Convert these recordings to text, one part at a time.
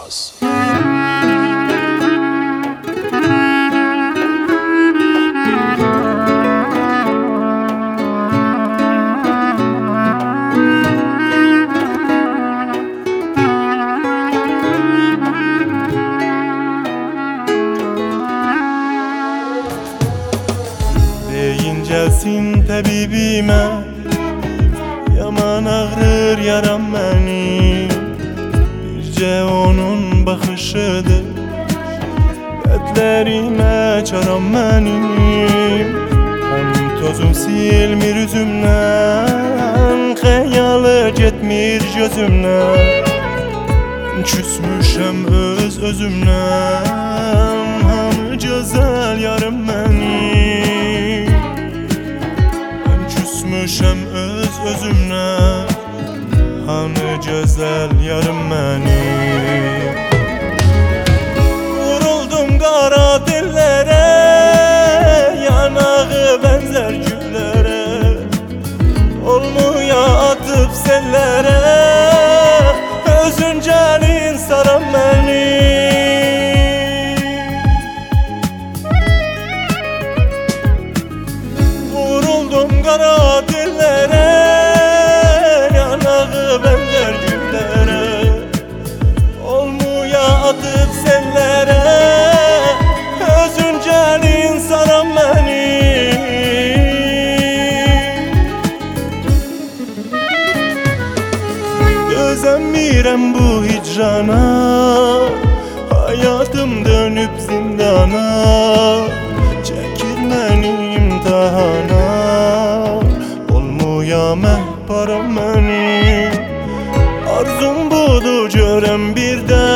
Yılmaz. Deyin gelsin tabibime, yaman ağrır yaram benim. Birce onun bakışıdır dertlerime çaram benim. Hem tozum silmir üzümden, hayalı gitmir gözümden. Küsmüşem öz özümden, hamı güzel yarım benim. Küsmüşem öz özümden, hamı güzel yarım benim. Vuruldum kara dillere, yanağı benzer güllere. Olmuya atıp sellere, özüncelin saran beni. Vuruldum kara dillere, yanağı benzer güllere. Olmuya atıp sellere, özüncelin saran beni. Özenmirem bu hicrana, hayatım dönüp zindana. Çekilmeni imtihana, olmuya mehparam benim. Arzum budur görem bir de,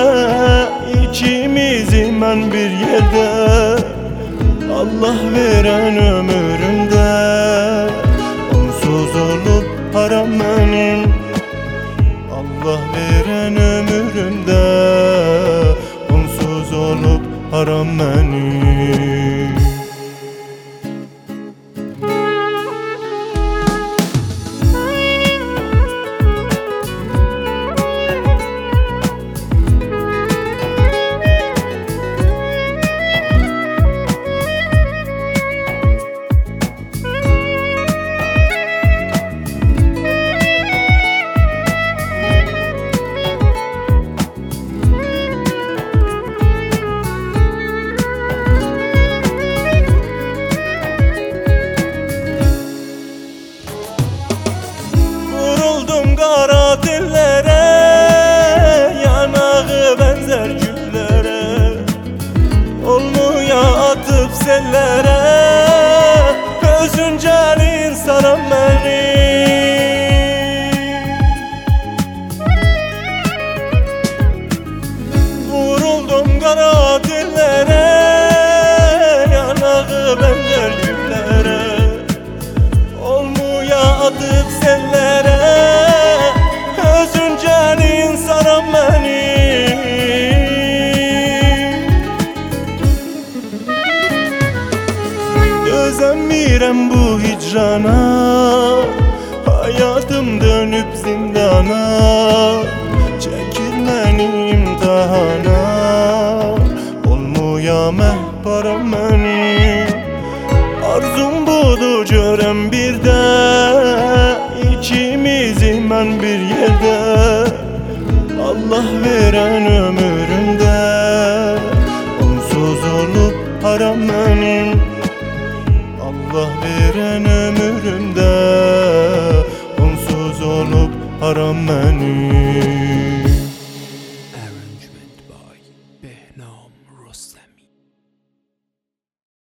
ikimizi ben bir yerde. Allah veren ömrümde, onsuz olup haram benim. Allah veren ömrümde, onsuz olup haram benim. Kara dillere, yanağı benzer güllere. Olmuya atıp sellere, özüncelin saran beni. Vuruldum kara dillere, yanağı benzer güllere. Olmuya atıp sellere, özüncelin saran beni. Özenmirem bu hicrana, hayatım dönüp zindana. Çekilmeni imtihana, olmuya mehparam benim. Arzum budur görem bir de, ikimizi ben bir yerde. Allah veren ömrümde, onsuz olup haram benim. Allah veren ömrümde, onsuz olup haram benim.